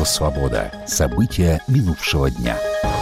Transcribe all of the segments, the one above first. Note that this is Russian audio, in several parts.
Радио «Свобода». События минувшего дня.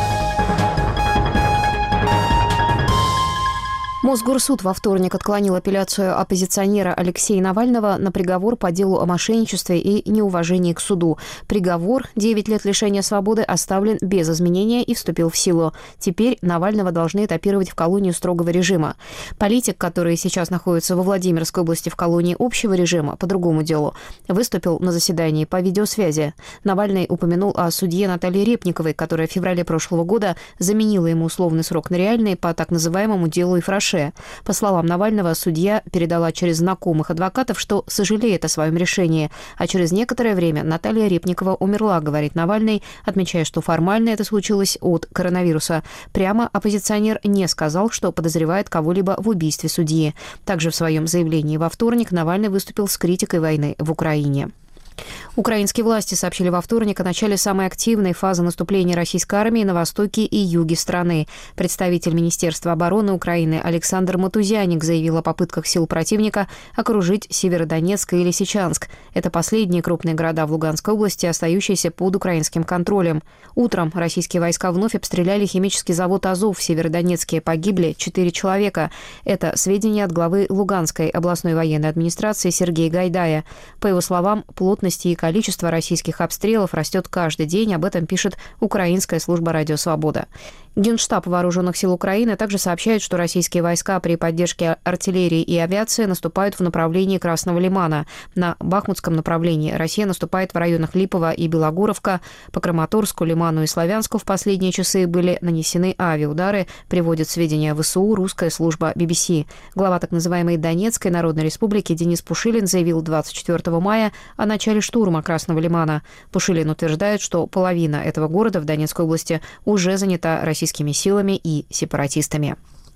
Мосгорсуд во вторник отклонил апелляцию оппозиционера Алексея Навального на приговор по делу о мошенничестве и неуважении к суду. Приговор 9 лет лишения свободы оставлен без изменения и вступил в силу. Теперь Навального должны этапировать в колонию строгого режима. Политик, который сейчас находится во Владимирской области в колонии общего режима по другому делу, выступил на заседании по видеосвязи. Навальный упомянул о судье Наталье Репниковой, которая в феврале прошлого года заменила ему условный срок на реальный по так называемому делу Ифраше. По словам Навального, судья передала через знакомых адвокатов, что сожалеет о своем решении. А через некоторое время Наталья Репникова умерла, говорит Навальный, отмечая, что формально это случилось от коронавируса. Прямо оппозиционер не сказал, что подозревает кого-либо в убийстве судьи. Также в своем заявлении во вторник Навальный выступил с критикой войны в Украине. Украинские власти сообщили во вторник о начале самой активной фазы наступления российской армии на востоке и юге страны. Представитель Министерства обороны Украины Александр Матузяник заявил о попытках сил противника окружить Северодонецк и Лисичанск. Это последние крупные города в Луганской области, остающиеся под украинским контролем. Утром российские войска вновь обстреляли химический завод «Азов» в Северодонецке. Погибли 4 человека. Это сведения от главы Луганской областной военной администрации Сергея Гайдая. По его словам, плотность и количество российских обстрелов растет каждый день. Об этом пишет украинская служба «Радио Свобода». Генштаб Вооруженных сил Украины также сообщает, что российские войска при поддержке артиллерии и авиации наступают в направлении Красного Лимана. На Бахмутском направлении Россия наступает в районах Липово и Белогоровка. По Краматорску, Лиману и Славянску в последние часы были нанесены авиаудары, приводит сведения ВСУ русская служба BBC. Глава так называемой Донецкой Народной Республики Денис Пушилин заявил 24 мая о начале штурма Красного Лимана. Пушилин утверждает, что половина этого города в Донецкой области уже занята российскими силами и сепаратистами.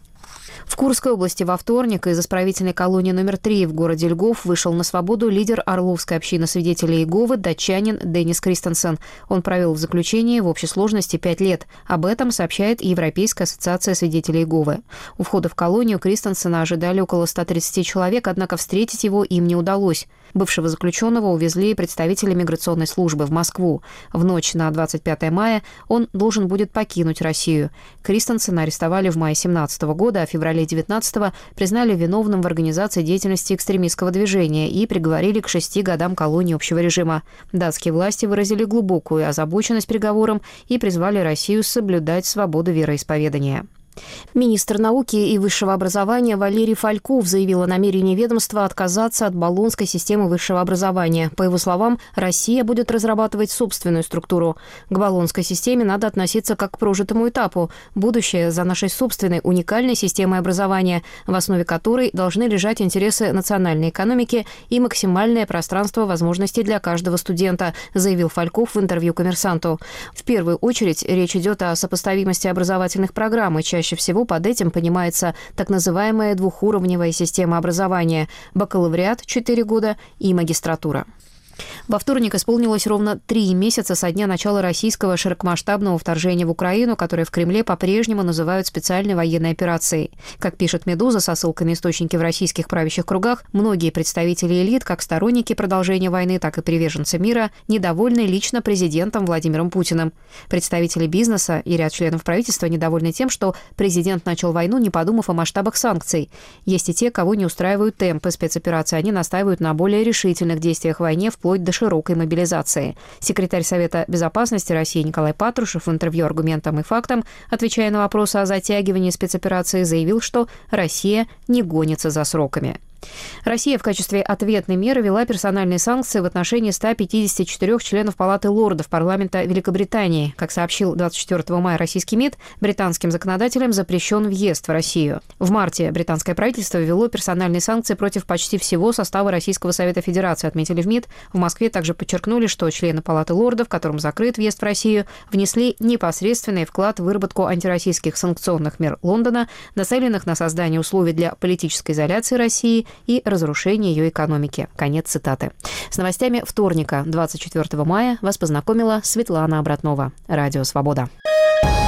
В Курской области во вторник из исправительной колонии номер 3 в городе Льгов вышел на свободу лидер Орловской общины свидетелей Иеговы, датчанин Денис Кристенсен. Он провел в заключении в общей сложности 5 лет. Об этом сообщает Европейская ассоциация свидетелей Иеговы. У входа в колонию Кристенсена ожидали около 130 человек, однако встретить его им не удалось. Бывшего заключенного увезли представители миграционной службы в Москву. В ночь на 25 мая он должен будет покинуть Россию. Кристенсена арестовали в мае 2017 года, а в феврале 2019 признали виновным в организации деятельности экстремистского движения и приговорили к 6 годам колонии общего режима. Датские власти выразили глубокую озабоченность приговором и призвали Россию соблюдать свободу вероисповедания. Министр науки и высшего образования Валерий Фальков заявил о намерении ведомства отказаться от болонской системы высшего образования. По его словам, Россия будет разрабатывать собственную структуру. К болонской системе надо относиться как к прожитому этапу. Будущее за нашей собственной уникальной системой образования, в основе которой должны лежать интересы национальной экономики и максимальное пространство возможностей для каждого студента, заявил Фальков в интервью «Коммерсанту». В первую очередь речь идет о сопоставимости образовательных программ, и чаще всего под этим понимается так называемая двухуровневая система образования – бакалавриат 4 года и магистратура. Во вторник исполнилось ровно 3 месяца со дня начала российского широкомасштабного вторжения в Украину, которое в Кремле по-прежнему называют специальной военной операцией. Как пишет «Медуза» со ссылкой на источники в российских правящих кругах, многие представители элит, как сторонники продолжения войны, так и приверженцы мира, недовольны лично президентом Владимиром Путиным. Представители бизнеса и ряд членов правительства недовольны тем, что президент начал войну, не подумав о масштабах санкций. Есть и те, кого не устраивают темпы спецоперации. Они настаивают на более решительных действиях в войне, вплоть до широкой мобилизации. Секретарь Совета безопасности России Николай Патрушев в интервью «Аргументам и фактам», отвечая на вопросы о затягивании спецоперации, заявил, что Россия не гонится за сроками. Россия в качестве ответной меры ввела персональные санкции в отношении 154 членов Палаты лордов парламента Великобритании. Как сообщил 24 мая российский МИД, британским законодателям запрещен въезд в Россию. В марте британское правительство ввело персональные санкции против почти всего состава Российского Совета Федерации, отметили в МИД. В Москве также подчеркнули, что члены Палаты лордов, которым закрыт въезд в Россию, внесли непосредственный вклад в выработку антироссийских санкционных мер Лондона, нацеленных на создание условий для политической изоляции России и разрушение ее экономики. Конец цитаты. С новостями вторника, 24 мая, вас познакомила Светлана Обратнова. Радио «Свобода».